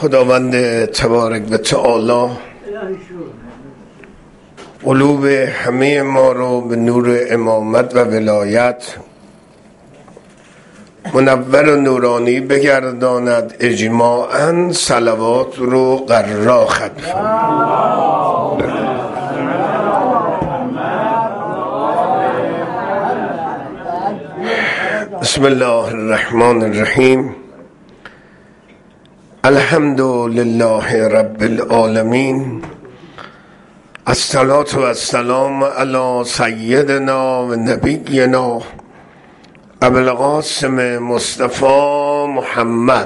خداوند تبارک و تعالی قلوب همه ما رو به نور امامت و ولایت منور و نورانی بگرداند. اجماعاً صلوات رو قرار ختم. بسم الله الرحمن الرحیم. الحمد لله رب العالمین. الصلاة و السلام علی سیدنا و نبینا ابو القاسم مصطفی محمد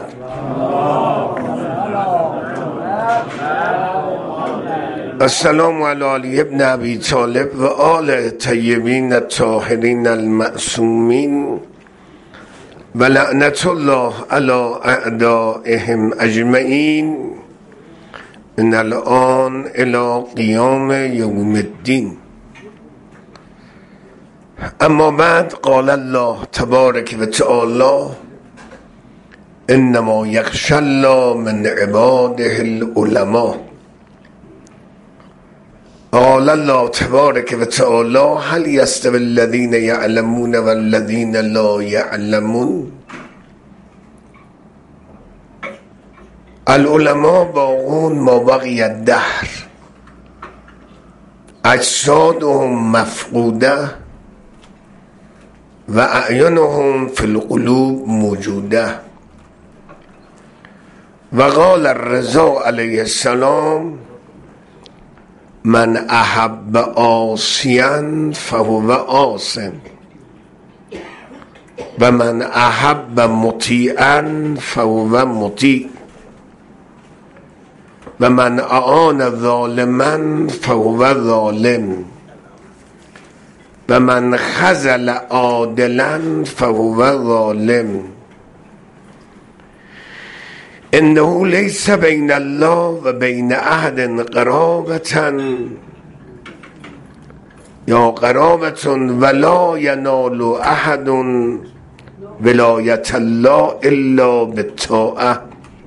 السلام علی علی ابن ابی طالب و آل طیبین الطاهرین المعصومین و لعنت الله علی اعدائهم اجمعین من الان الی قیام یوم الدین. اما بعد، قال الله تبارک و تعالی انما یخشی الله من عباده العلماء. قال الله تبارک و تعالی هل یستوی الذین یعلمون والذین لا یعلمون. العلماء باقون ما بقی الدهر، اجسادهم مفقوده و اعینهم فی القلوب موجوده. و قال الرضا علیه السلام من احب عاصیا فهو عاص و من احب مطیعا فهو مطیع و من اعان ظالما فهو ظالم و من خذل عادلا فهو ظالم. انه لیس بین الله و بین احد قرابة یا قرابة ولا ینال احد ولایت الله الا بالطاعة.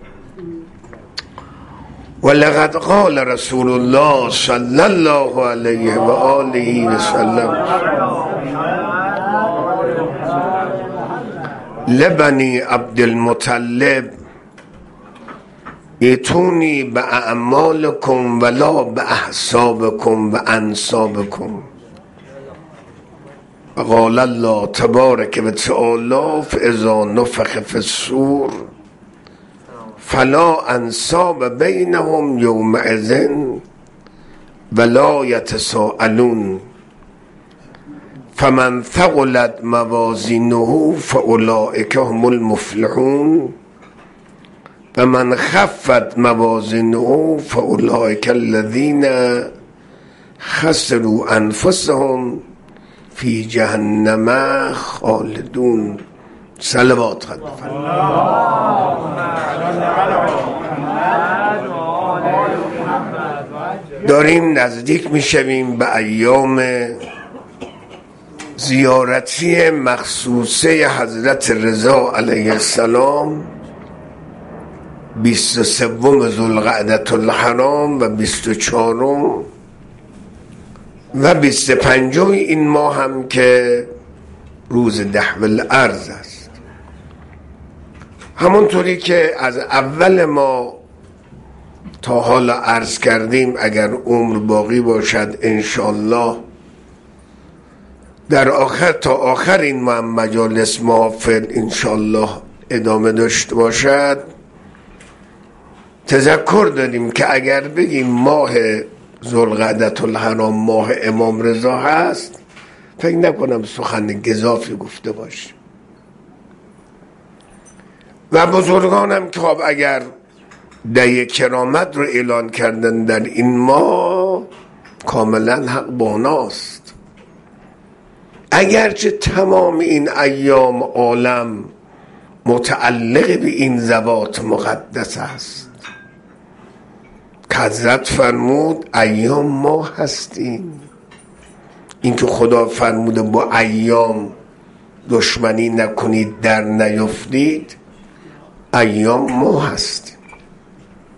ولقد قال رسول الله صلی الله علیه و آله و سلم لبنی عبدالمطلب ایتونی به اعمالکم ولا به احسابکم و انسابکم. قال الله تبارک و تعالی فاذا نفخ فی الصور فلا انساب بینهم یومئذ ولا یتساءلون. فمن ثقلت موازینه فاولئک هم المفلحون و من خفت موازینه فاولئک الذین خسروا انفسهم فی جهنم خالدون. صلوات خدا. داریم نزدیک میشویم به ایام زیارتی مخصوصه حضرت رضا علیه السلام، 23 ذوالقعدة الحرام و 24 و 25 این ماه هم که روز دحو الارض است. همونطوری که از اول ما تا حالا عرض کردیم، اگر عمر باقی باشد انشالله در آخر تا آخر این مجالس محافل انشالله ادامه داشته باشد، تذکر دادیم که اگر بگیم ماه ذوالقعدة الحرام ماه امام رضا هست، فکر نکنم سخن گزافی گفته باشیم. و بزرگانم که خب اگر دی کرامت رو اعلان کردن در این ماه، کاملا حق باناست. اگرچه تمام این ایام عالم متعلق به این ذوات مقدس است که حضرت فرمود ایام ما هستیم. این که خدا فرموده با ایام دشمنی نکنید در نیفتید، ایام ما هستیم.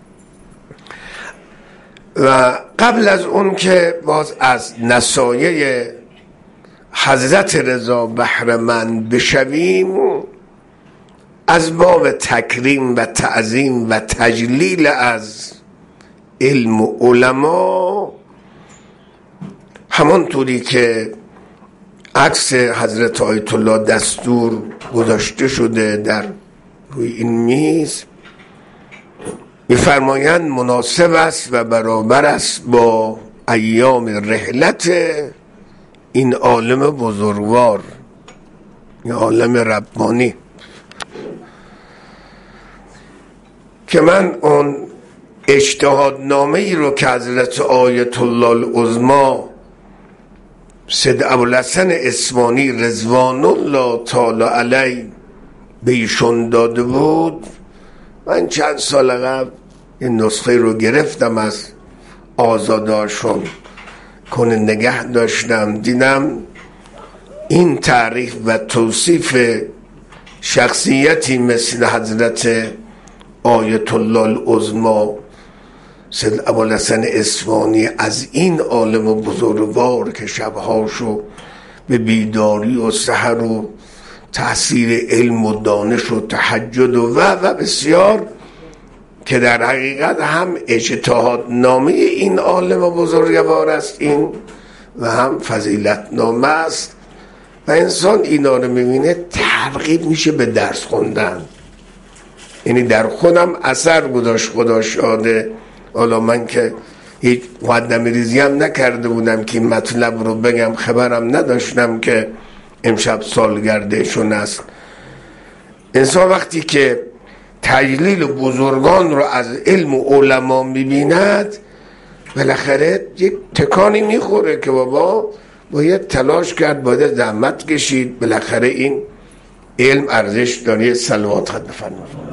و قبل از اون که باز از نصایح حضرت رضا بهره‌مند بشویم، از باب تکریم و تعظیم و تجلیل از علم و علما، همانطوری که عکس حضرت آیت الله دستور گذاشته شده در روی این میز، می‌فرمایند مناسب است و برابر است با ایام رحلت این عالم بزرگوار، این عالم ربانی، که من اون اجتهادنامه ای رو که حضرت آیت الله العظمی سید ابوالحسن اصفهانی رضوان الله تعالی علیه به ایشون داده بود، من چند سال قبل این نسخه رو گرفتم از آزاداشون کنه نگه داشتم، دیدم این تعریف و توصیف شخصیتی مثل حضرت آیت الله العظمی سید ابوالحسن اصفهانی از این عالم بزرگوار که شبهاشو به بیداری و سحر و تحصیل علم و دانش و تهجد و بسیار، که در حقیقت هم اجتهاد نامه این عالم بزرگوار است این و هم فضیلت نامه است، و انسان اینا رو میبینه ترغیب میشه به درس خوندن. یعنی در خودم اثر گذاشت، خدا شاده. حالا من که هیچ مقدمه ریزی هم نکرده بودم که این مطلب رو بگم، خبرم نداشتم که امشب سالگردشون است. انسان وقتی که تجلیل بزرگان رو از علم و علما میبیند، بالاخره یک تکانی میخوره که بابا باید تلاش کرد، باید زحمت کشید، بالاخره این علم ارزش داره. صلوات خود بفرمایید.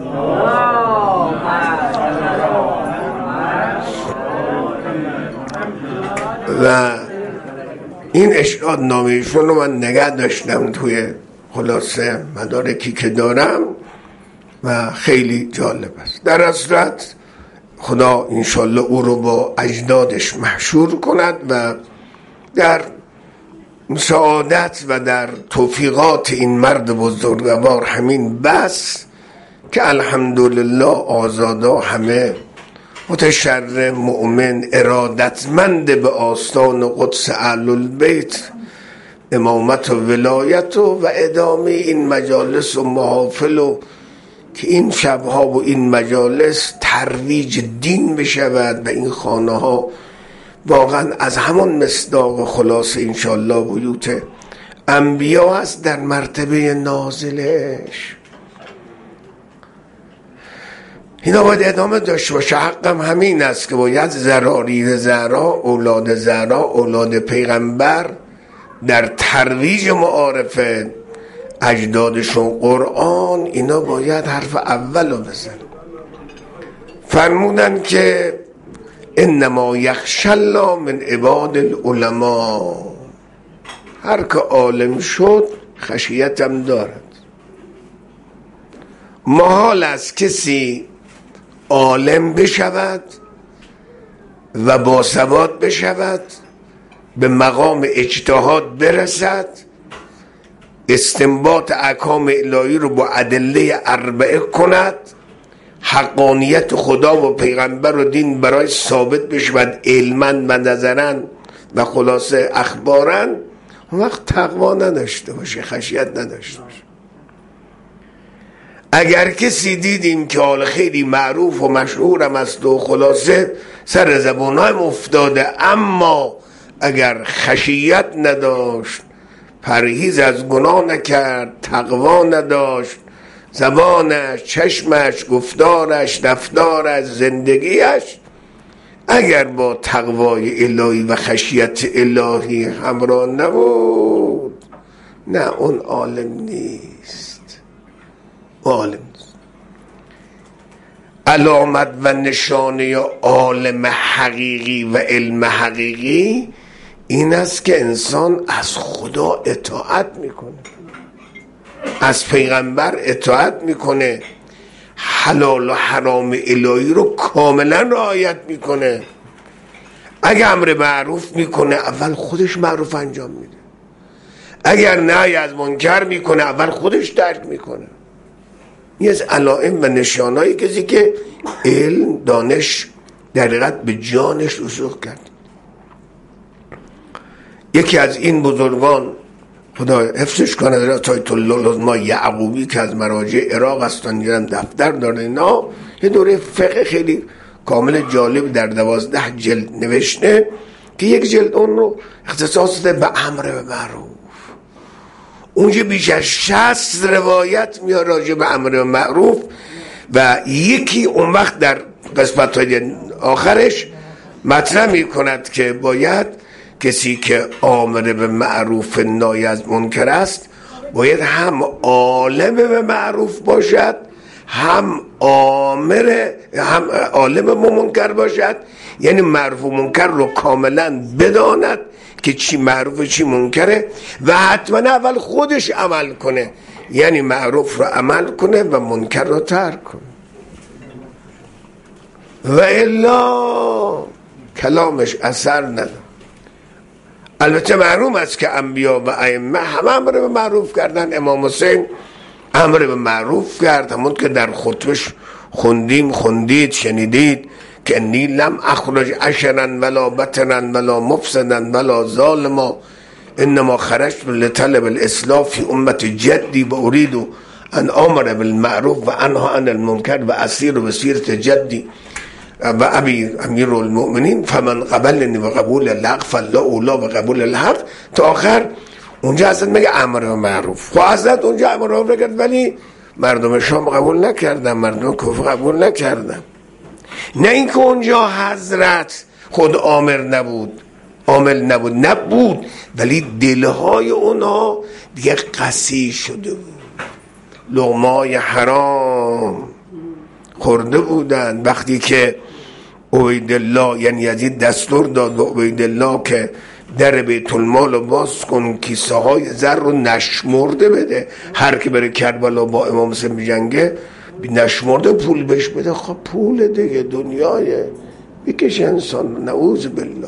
و این اشهاد نامه‌شون رو من نگه داشتم توی خلاصه مدارکی که دارم و خیلی جالب است. در اصلت خدا انشالله او رو با اجدادش محشور کند و در مساعدت و در توفیقات این مرد بزرگوار همین بس که الحمدلله آزادا همه متشرع مؤمن ارادتمند به آستان قدس اهل البیت امامت و ولایت و ادامه این مجالس و محافل، و که این شبها و این مجالس ترویج دین بشود و این خانه ها واقعا از همون مصداق خلاصه انشالله بیوت انبیا است در مرتبه نازلش. اینا باید ادامه داشته باشه. حقم همین است که باید ذراری زهرا، اولاد زهرا، اولاد پیغمبر در ترویج معارف اجدادشون قرآن، اینا باید حرف اول رو بزن. فرمودن که انما یخشی الله من عباد العلماء، هر که عالم شد خشیتم دارد. محال است کسی عالم بشود و باثبات بشود، به مقام اجتهاد برسد، استنباط احکام الهی رو با ادله اربعه کند، حقانیت خدا و پیغمبر و دین برای ثابت بشود علما و نظرا و خلاصه اخبارا، اون وقت تقوا نداشته باشه، خشیت نداشته باشه. اگر کسی دیدیم که حال خیلی معروف و مشهورم است و خلاصه سر زبانهایم افتاده، اما اگر خشیت نداشت، پرهیز از گناه نکرد، تقوا نداشت، زبانش، چشمش، گفتارش، رفتارش، زندگیش اگر با تقوای الهی و خشیت الهی همراه نبود، نه اون عالم نیست. عالم نیست. علامت و نشانه عالم حقیقی و علم حقیقی این است که انسان از خدا اطاعت میکنه، از پیغمبر اطاعت میکنه، حلال و حرام الهی رو کاملا رعایت میکنه، اگه امر معروف میکنه اول خودش معروف انجام میده، اگر نهی از منکر میکنه اول خودش ترک میکنه. این از علائم و نشانهایی کسی که علم دانش در حقیقت به جانش رسوخ کرد. یکی از این بزرگان خدا حفظش کنه حضرت آیت الله العظما یعقوبی که از مراجع عراق هستن، یادم دفتر داره، اینا یه دوره فقه خیلی کامل جالب در 12 جلد نوشته که یک جلد اون رو اختصاص ده به امر به معروف. اونجا بیش از 60 روایت میاد راجع به امر به معروف و یکی اون وقت در قسمت های آخرش مطرح میکند که باید کسی که آمر به معروف نهی از منکر است باید هم عالم به معروف باشد، هم عالم به منکر باشد، یعنی معروف و منکر رو کاملا بداند که چی معروف چی منکره و حتما اول خودش عمل کنه، یعنی معروف رو عمل کنه و منکر رو ترک کنه، و الا کلامش اثر نداره. البته معلوم است که انبیا و ائمه همه امر به معروف کردن. امام حسین امر به معروف کرد، همون که در خطبش خوندید شنیدید که انی لم اخرج عشرا ولا بطرا ولا مفسدا ولا ظالما انما خرجت لطلب الاصلاح فی امت جدی و اريد ان امر بالمعروف و انهی عن المنکر و اسیر بسیرت جدی و ابی امیر المؤمنین فمن قبلنی و قبول الحق فلا اولا و قبول الحق تا آخر. اونجا حضرت میگه امر به معروف. خب حضرت اونجا امر به معروف کرد ولی مردم شام قبول نکردن، مردم کوفه قبول نکردن. نه اینکه اونجا حضرت خود عامل نبود ولی دلهای اونا دیگه قسی شده بود، لقمای حرام خورده بودن. وقتی که عبیدالله یعنی یزید دستور داد به عبیدالله که در بیت المال رو باز کن، کیسه های زر رو نشمرده بده، هر که بره کربلا با امام حسین بجنگه نشمرده پول بهش بده. خب پول دیگه دنیای بکش انسان. نعوذ بالله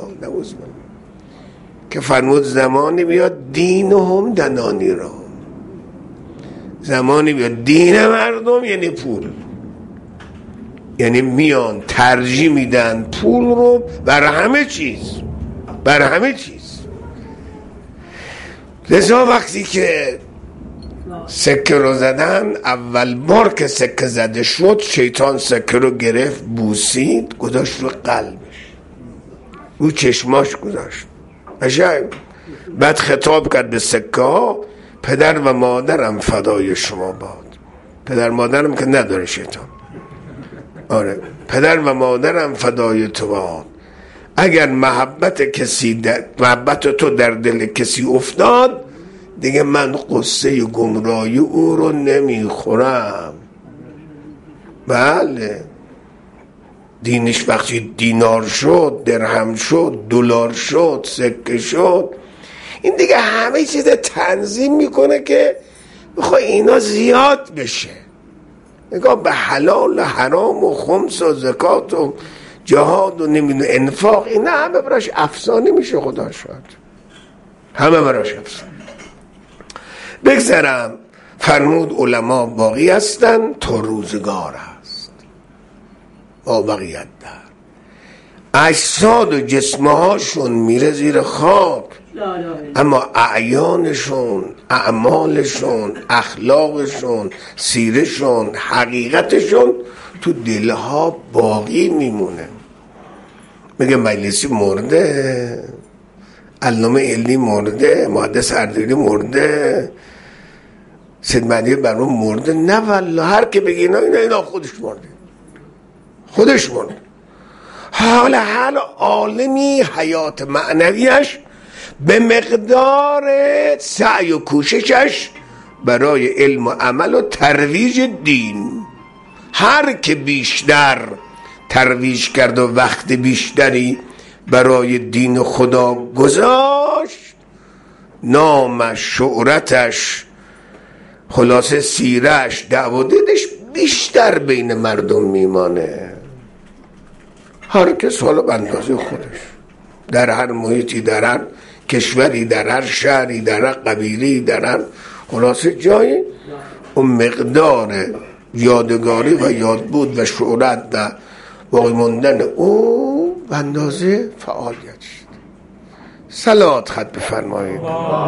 که فرمود زمانی بیاد دین هم دنانی را، زمانی بیاد دین مردم یعنی پول، یعنی میان ترجیح میدن پول رو بر همه چیز. لذا وقتی که سکه رو زدن، اول بار که سکه زده شد شیطان سکه رو گرفت بوسید گذاشت رو قلبش، رو چشماش گذاشت قشنگ. بعد خطاب کرد به سکه ها پدر و مادرم فدای شما باد. پدر مادرم که نداره شیطان، آره پدر و مادرم فدای تو باد. اگر محبت تو در دل کسی افتاد دیگه من قصه گمراهی او رو نمیخورم. بله دینش وقتی دینار شد، درهم شد، دلار شد، سکه شد، این دیگه همه چیز تنظیم میکنه که بخواه اینا زیاد بشه. نگاه به حلال و حرام و خمس و زکات و جهاد و نمیدونه انفاق، اینا همه براش افسانه میشه. خدا شد همه براش افسانه. بگذرم فرمود علما باقی هستن تا روزگار هست، با بقیت در اجساد و جسمهاشون میره زیر خاک، اما اعیانشون، اعمالشون، اخلاقشون، سیرشون، حقیقتشون تو دلها باقی میمونه. میگه مجلسی مرده، علامه علمی مرده، محدث اردبیلی مرده، سید مهدی برون مرده. نه والله هر که بگی اینا خودش مرده. حال عالمی حیات معنویش به مقدار سعی و کوششش برای علم و عمل و ترویج دین. هر که بیشتر ترویج کرد و وقت بیشتری برای دین خدا گذاشت، نامش، شهرتش، خلاصه سیرش، دعوادش بیشتر بین مردم میمانه. هر کس حالا به اندازه خودش. در هر محیطی، در هر کشوری، در هر شهری، در هر قبیله‌ای، در هر خلاصه جایی، اون مقدار یادگاری و یادبود و شهرت و باقی موندن او به اندازه فعالیت شد. صلوات خط بفرمایید.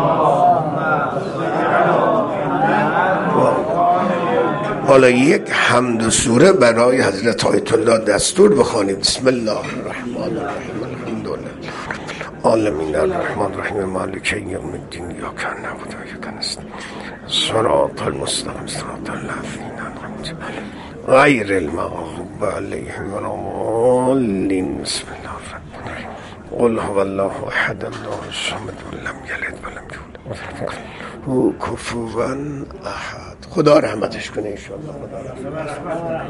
حالا یک حمد و سوره برای حضرت آیت الله دستور بخوانید. بسم الله الرحمن الرحیم الحمدلله عالمین الرحمن الرحیم مالک یوم الدین ایاک نعبد و ایاک نستعین صراط المستقیم صراط الذین انعمت علیهم غیر المغضوب علیهم ولا الضالین. بسم الله الرحمن الرحیم قل هو الله احد الله الصمد لم یلد ولم یولد هو کفوا احد. خدا رحمتش کنه ان شاء الله.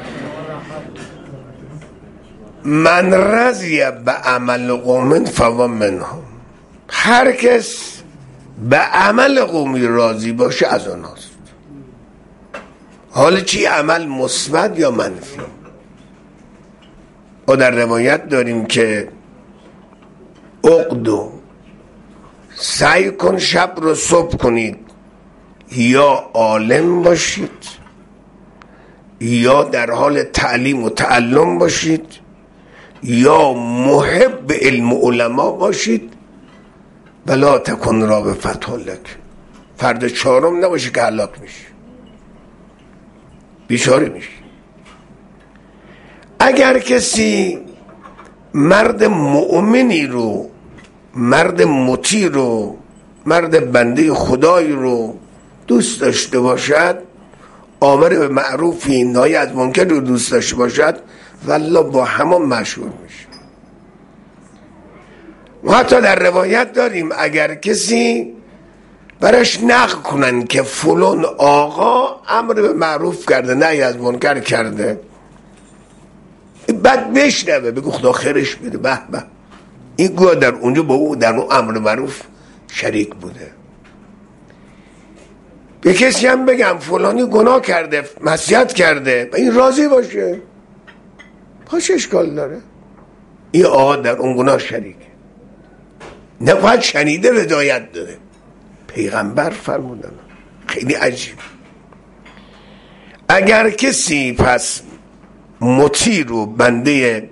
من رضی به عمل قوم فهو منهم. هر کس به عمل قومی راضی باشه از اوناست. حالا چی عمل، مثبت یا منفی؟ و در روایت داریم که اقدو سعی کن شب رو صبح کنید، یا عالم باشید یا در حال تعلیم و تعلم باشید یا محب علم و علما باشید، بلا تکن را به فتح لک. فرد چهارم نباشه که هلاک میشه، بیچاره میشه. اگر کسی مرد مؤمنی رو، مرد مطیع رو، مرد بنده خدای رو دوست داشته باشد، آمر به معروفی نهی از منکر رو دوست داشته باشد، والله با همان مشهور میشه. ما حتی در روایت داریم اگر کسی برش نقل کنن که فلان آقا امر به معروف کرده نهی از منکر کرده، بعد بشنوه بگو خدا خیرش بده، به به این گویا در اونجا با او در اون امر معروف شریک بوده. به کسی هم بگم فلانی گناه کرده، معصیت کرده، این راضی باشه، پاش اشکال داره، این آقا در اون گناه شریکه. نه باید شنیده هدایت داره، پیغمبر فرمودن. خیلی عجیب. اگر کسی پس مطیع رو، بنده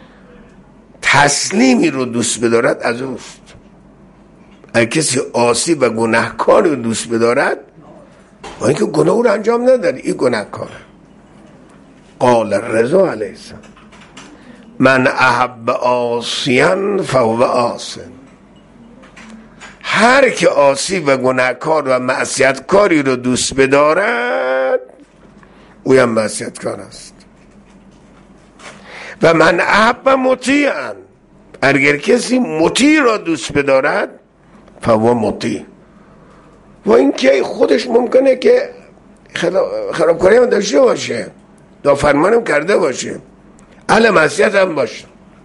تسلیمی رو دوست بدارد از اوست. اگر کسی عاصی و گناهکار رو دوست بدارد، با اینکه گناه رو انجام نداره، این گناهکاره. قال رضا علیه السلام من احب عاصیا فهو عاصن. هر که عاصی و گناهکار و معصیتکاری رو دوست بدارد، او هم معصیتکار است. و من احب مطیعا، اگر کسی مطیع را دوست بدارد، فهو مطیع. و این که خودش ممکنه که خرابکاری هم داشته باشه، نافرمانی هم کرده باشه، اهل معصیت هم باشه،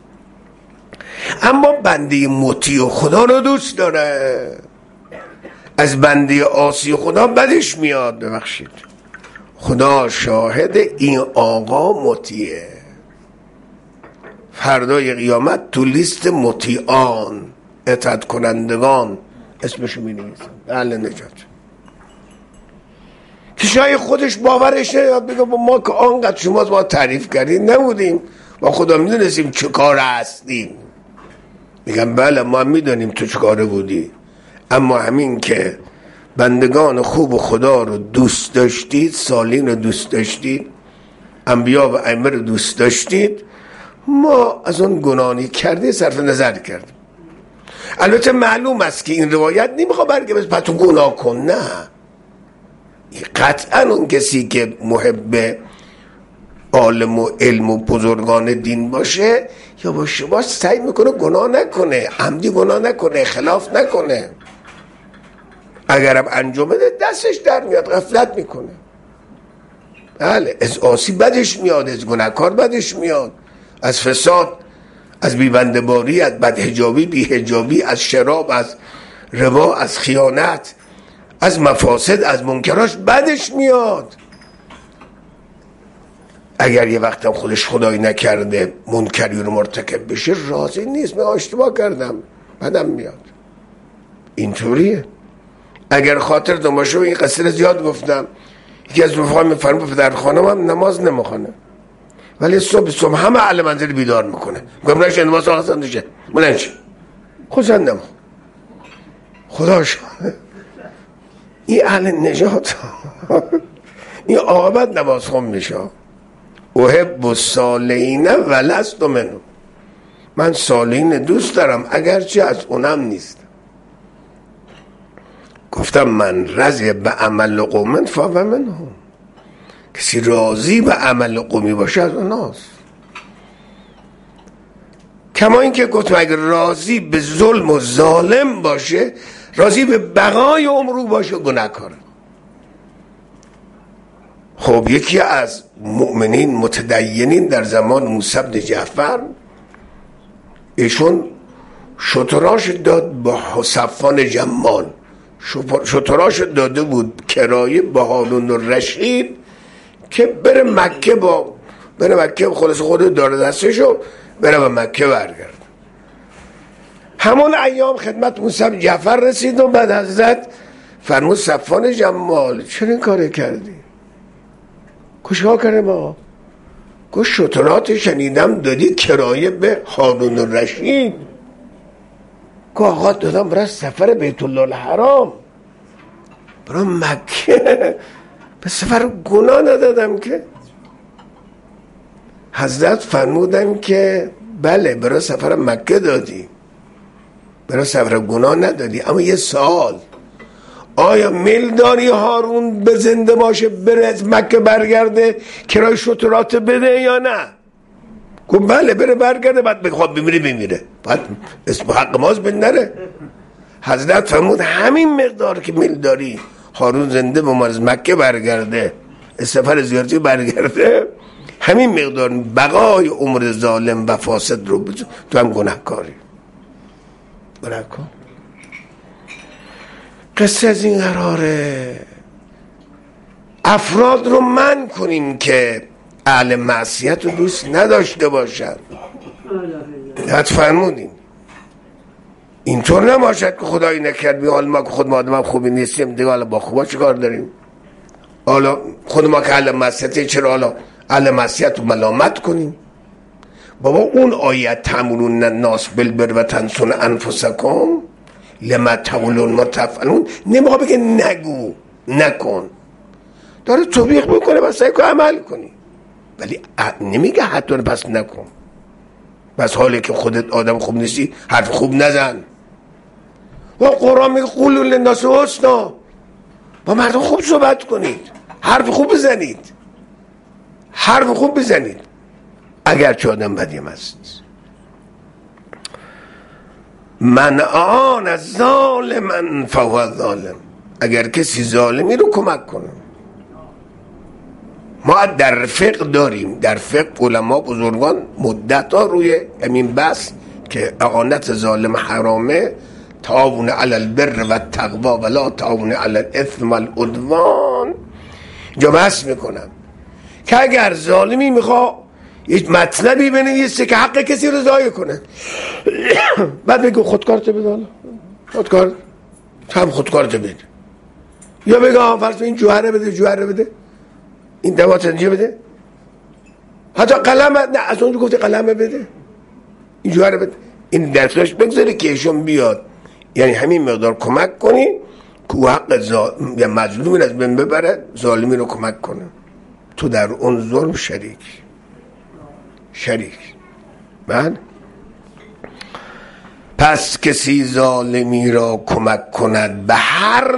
اما بنده مطیع خدا رو دوست داره. از بنده عاصی خدا بدش میاد. ببخشید، خدا شاهد این آقا مطیعه. فردای قیامت تو لیست مطیعان، اطاعت کنندگان اسمشو می نویسن، اهل نجات. که شاید خودش باورش نمیاد، بگه ما که آنقدر شما ما تعریف کردیم نبودیم، ما خدا میدونستیم چه کار هستیم. میگم بله ما میدونیم تو چه کاره بودی، اما همین که بندگان خوب خدا رو دوست داشتید، صالحین رو دوست داشتید، انبیا و ائمه رو دوست داشتید، ما از اون گناهی کرده صرف نظر کردیم. البته معلوم است که این روایت نمیخواد برگه پس تو گناه کن، نه. قطعا اون کسی که محب عالم و علم و بزرگان دین باشه، یا باشه سعی میکنه گناه نکنه، عمدی گناه نکنه، خلاف نکنه. اگرم انجام بده دستش در میاد، غفلت میکنه. بله، از عاصی بدش میاد، از گناهکار بدش میاد، از فساد، از بیبنده‌باری، از بدحجابی، بیحجابی، از شراب، از ربا، از خیانت، از مفاسد، از منکراش بدش میاد. اگر یه وقتم خودش خدایی نکرده منکری رو مرتکب بشه راضی نیست، من اشتباه کردم بدم میاد. اینطوریه. اگر خاطرتون باشه این قصه رو زیاد گفتم، یکی از رفقا میفرمه پدر خانم هم نماز نمیخونه ولی صبح همه اهل منزل بیدار میکنه، گفتم نشه نماز آقا نشه بلند شه خودشان نماز خدا شد. این اهل نجات این عاقبت نماز خون میشه. احب الصالحین ولست منهم، من صالحین دوست دارم اگرچه از اونم نیست. گفتم من رضی به عمل قوم فهو منهم، کسی راضی به عمل قومی باشه از اوناست. کما اینکه گفتم اگر راضی به ظلم و ظالم باشه راضی به بقای عمرو باشه گناهکاره. خب یکی از مؤمنین متدینین در زمان موسی بن جعفر، ایشون شتراش داد با صفوان جمال، شتراش داده بود کرایه با هارون الرشید که بره مکه خلاص خود داره دستشو بره به مکه برگرد. همون ایام خدمت موسی بن جعفر رسید و بعد حضرت فرمود صفوان جمال چرا این کار کردی؟ کشها کرده ما گوش شترات شنیدم دادی کرایه به هارون الرشید که آقا دادم برای سفر بیت الله الحرام برای مکه به سفر گناه ندادم که. حضرت فرمودن که بله برای سفر مکه دادی، برای سفر گناه ندادی، اما یه سوال آیا میل داری هارون به زنده باشه بره از مکه برگرده کرای شترات بده یا نه؟ گفت بله بره برگرده، بعد بخواد بمیره بعد اسم حق ماست بنره. حضرت فرمود همین مقدار که میل داری هارون زنده به از مکه برگرده سفر زیارتی برگرده، همین مقدار بقای عمر ظالم و فاسد رو تو هم گناهکاری کن. قصه از این قراره افراد رو منع کنیم که اهل معصیت رو دوست نداشته باشن. حد فرمودیم اینطور نباشد که خدایی نکرد بی حال ما که خود ما آدم خوبی نیستیم دیگه حالا با خوبا چه کار داریم؟ حالا خود ما که اهل معصیت چرا حالا اهل معصیت رو ملامت کنیم؟ بابا اون آیت تأمرون الناس بالبر و تنسون انفسکم لما تقولون ما تفعلون نمیخواد بگه نگو نکن، داره توبیخ میکنه بس سعی کن عمل کنی، ولی نمیگه حتی پس نکن. بس حالی که خودت آدم خوب نیستی حرف خوب نزن. و قرآن میگه قولوا للناس حسنا، با مردم خوب صحبت کنید، حرف خوب بزنید اگرچه آدم بدیم است. من آن ظالما فهو ظالم، اگر کسی ظالمی رو کمک کنه. ما در فقه داریم، در فقه علما بزرگان مدت ها روی همین بحث که اعانت ظالم حرامه، تعاون علی البر و التقوا ولا تعاون علی الاثم والعدوان، جا بحث میکنم که اگر ظالمی میخواد یک مطلبی بنویسه که حق کسی رو ضایع کنه بعد بگو خودکارت بده، خودکارت بده، یا بگو فرض این جوهره بده، این دوات اینجا بده، حتی قلم نه از اونجا گفته قلم بده، این جوهره بده، این درسش بگذاری که ایشون بیاد، یعنی همین مقدار کمک کنی که حق یا مظلومی از بین ببره، ظالمی رو کمک کنه، تو در اون ظلم شریک. من پس کسی ظالمی را کمک کند به هر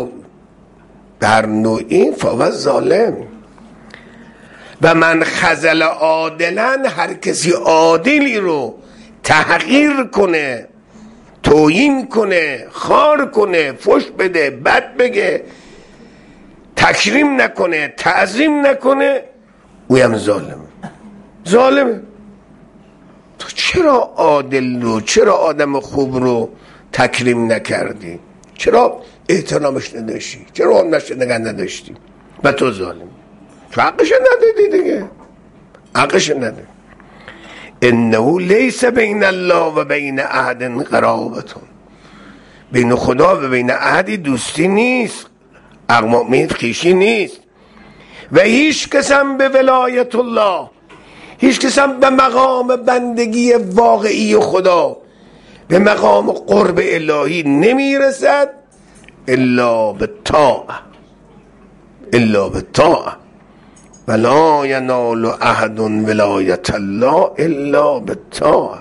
نوعی فهو ظالم. و من خذل عادلا، هر کسی عادلی رو تحقیر کنه، توهین کنه، خار کنه، فحش بده، بد بگه، تکریم نکنه، تعظیم نکنه، اویم ظالمه. تو چرا عادل رو، چرا آدم خوب رو تکریم نکردی؟ چرا احترامش نداشتی؟ چرا همش نگه نداشتی؟ و تو ظالم، تو حقش ندادی دیگه. حقش نداره. انه لیس بین الله و بین احد قرابتون، بین خدا و بین احدی دوستی نیست، اقوامیت خیشی نیست. و هیچ کسم به ولایت الله، هیچ کسم به مقام بندگی واقعی خدا، به مقام قرب الهی نمیرسد الا به طاعه، الا به طاعه. ولا ینال احد ولایت الله الا به طاعه.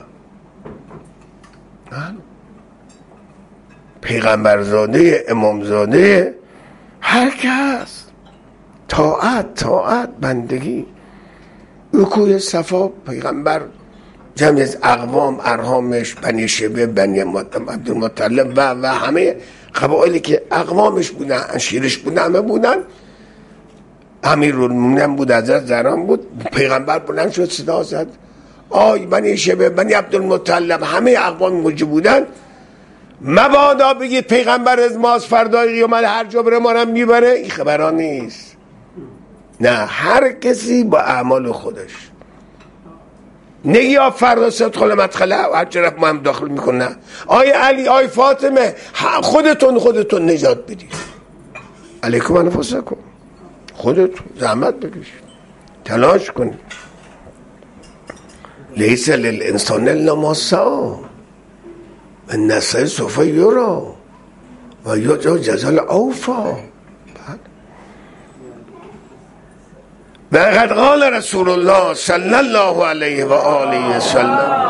پیغمبرزاده، امامزاده، هر کس طاعت، طاعت، بندگی. رکوع صفا پیغمبر جمع از اقوام، ارهامش، بنی شبه، بنی عبدالمطلب و همه قبائلی که اقوامش بودن، انشیرش بودن، همه بودن. امیرالمومنین بود، حضرت زهرا بود. پیغمبر بلند شد صدا زد آی بنی شبه، بنی عبدالمطلب، همه اقوام موجود بودن. مبادا بگید پیغمبر از ماست، فردای قیامت هر جا بره ما رو میبره. این خبرها نیست. نه، هر کسی با اعمال خودش. نگی فردا صدخل مدخله هر جرف ما هم داخل میکنه. آی علی، آی فاطمه، خودتون نجات بدید. علیکم انفسکم، خودتون زحمت بکشید، تلاش کنید. لیس للانسان الا ما سعی و نسعی سوف یرا و یجزی جزاء اوفی. و قد قال رسول الله صلی الله علیه و آله و سلم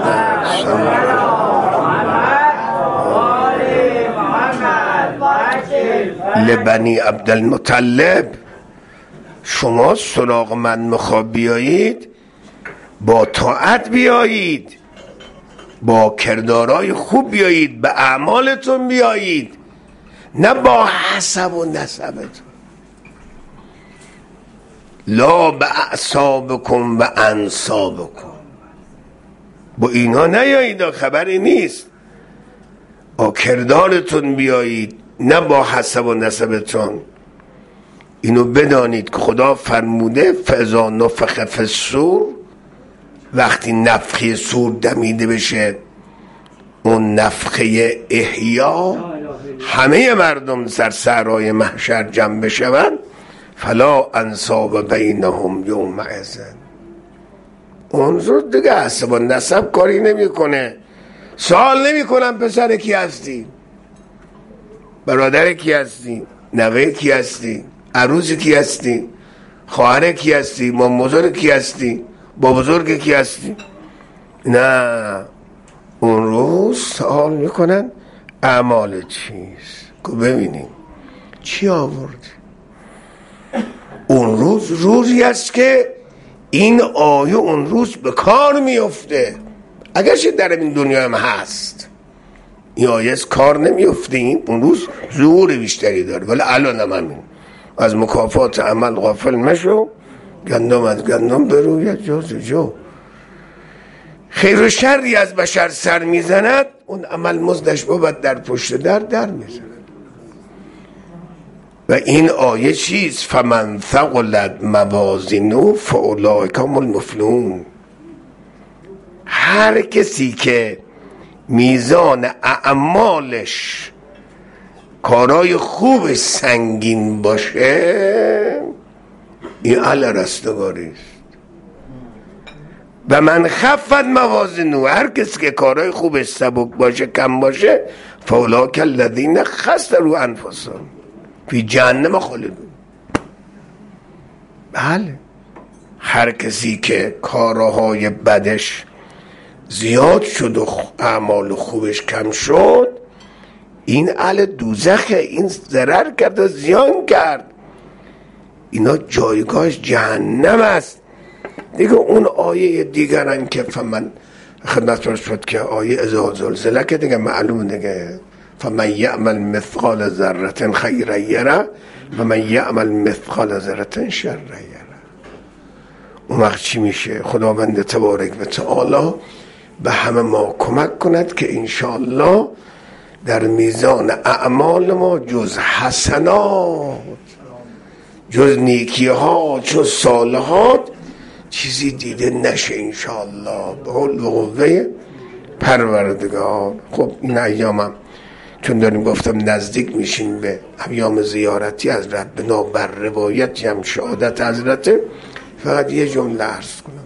لبنی عبدالمطلب، شما سراغ من میخواد بیایید، با طاعت بیایید، با کردارای خوب بیایید، به اعمالتون بیایید، نه با حسب و نسبتون. لا به اعصابکم و انسابکم، با اینا نیایید، خبری نیست. با کردارتون بیایید، نه با حسب و نسبتون. اینو بدانید که خدا فرموده فاذا نفخ فی الصور، وقتی نفخه صور دمیده بشه، اون نفخه احیا، همه مردم سر صحرای محشر جمع بشوند، فلا انساب بینهم یومئذ. اون زود دیگه حسب و نسب کاری نمیکنه. سوال نمیکنم پسر کی هستی، برادر کی هستی، نوه کی هستی، عروس کی هستی، خواهر کی هستی، مام بزرگ کی هستی، با بزرگ کی هستی. نه، اون روز سوال میکنن اعمال چیست، که ببینیم چی آوردی. اون روز روزی است که این آیه اون روز به کار میفته. اگرچه در این دنیا هم هست، این آیه از کار نمیفته، اون روز ظهور بیشتری داره. ولی الان هم همین، از مکافات عمل غافل مشو، گندم از گندم بروید جز جو. خیر و شری از بشر سر میزند، اون عمل مزدش بود در پشت در میزند. و این آیه چیست؟ فمن ثقلت موازینه فاولئک هم المفلحون. هر کسی که میزان اعمالش، کارای خوبش سنگین باشه، این اهل رستگاری است. و من خفت موازینه، هر کسی که کارای خوبش سبک باشه، کم باشه، فاولئک الذین خسروا انفسهم فی جهنم خالدون. بله، هر کسی که کارهای بدش زیاد شد و اعمال خوبش کم شد، این اهل دوزخه، این ضرر کرد و زیان کرد، اینا جایگاهش جهنم است دیگه. اون آیه دیگرن که فمن خدمت رسول که آیه اذا زلزله که دیگه معلومه دیگه، فمن یعمل مثقال ذره خیرا یره و من یعمل مثقال ذره شر یره. اون وقت چی میشه؟ خداوند تبارک و تعالی به همه ما کمک کند که انشاءالله در میزان اعمال ما جز حسنات، جز نیکی ها، جز صالحات، چیزی دیده نشه انشاءالله به حول و قوه پروردگار. خب این ایامم چون داریم گفتم نزدیک میشیم به ایام زیارتی حضرت بنابر روایتی هم شهادت حضرت، فقط یه جمله عرض کنم.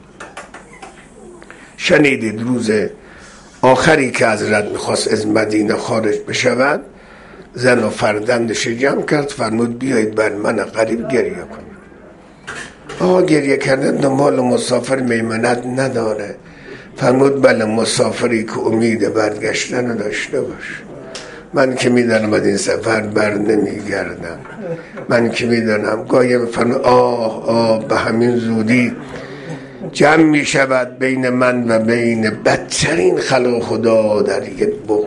شنیدید روز آخری که حضرت میخواست از مدینه خارج بشود، زن و فرزندش جمع کرد، فرمود بیایید بر من قریب گریه کنید. آقا گریه کردن دنبال مسافر میمنت نداره. فرمود بله، مسافری که امید برگشتن داشته باش. من که میدانم از این سفر بر نمیگردم، من که میدانم گاهی فرمود آه به همین زودی جمع می شود بین من و بین بدترین خلق خدا در یک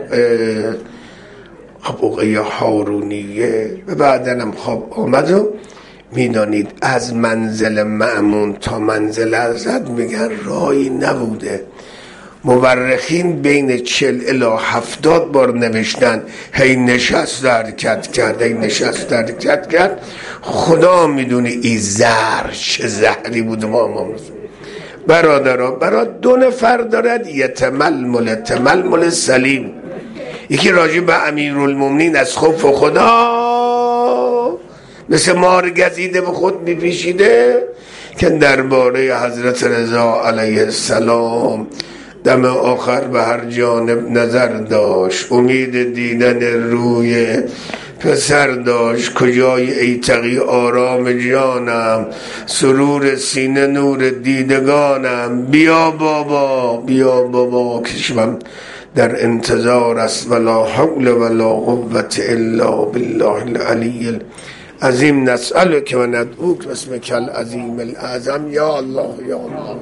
بقعه هارونیه. و بعدنم خواب آمد. و میدانید از منزل مأمون تا منزل حضرت میگن راهی نبوده. مورخین بین 40 الی 70 بار نوشتن هی نشست حرکت کرد، هی نشست حرکت کرد. خدا میدونه این زهر چه زهری بود. ما برادرها، برای 2 نفر دارد یتململ سلیم. یکی راجع به امیرالمومنین از خوف خدا مثل مار گزیده به خود میپیشیده، که درباره حضرت رضا علیه السلام دم آخر به هر جانب نظر داشت، امید دیدن روی پسر داشت. کجای ای تقی آرام جانم، سرور سینه نور دیدگانم. بیا بابا کشمم در انتظار است. ولا حول ولا قوة الا بالله العلی العظیم. نسألک و ندعوک باسمک العظیم الاعظم. یا الله یا الله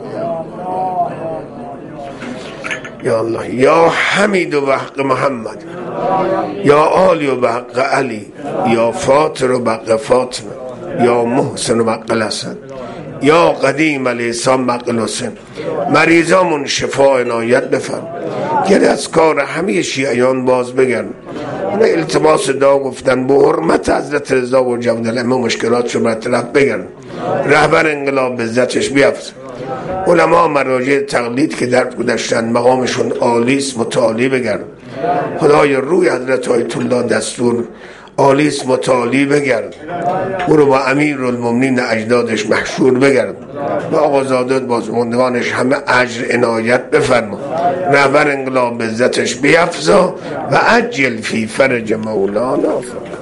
یا الله یا حمید و بحق محمد، یا آلی و بحق علی، یا فاطر و بحق فاطمه، یا محسن و بحق الحسن، یا قدیم الیسان بحق الحسن. مریضامون شفا عنایت بفرم. گره از کار همه شیعیان باز بگرم. اون التماس دعا گفتن به حرمت حضرت رضا و جودل ما مشکلات رو برطرف بگرم. رهبر انقلاب به عزتش بیافز. علما مراجع تقلید که در گذشتن مقامشون عالیست متعالی بگرد. خدای روی حضرت آیت الله دستور عالیست متعالی بگرد. او رو با امیرالمومنین اجدادش محشور بگرد. و آقازادت بازماندگانش همه اجر عنایت بفرما. رهبر انقلاب به عزتش بیفزا و عجل فی فرج مولانا.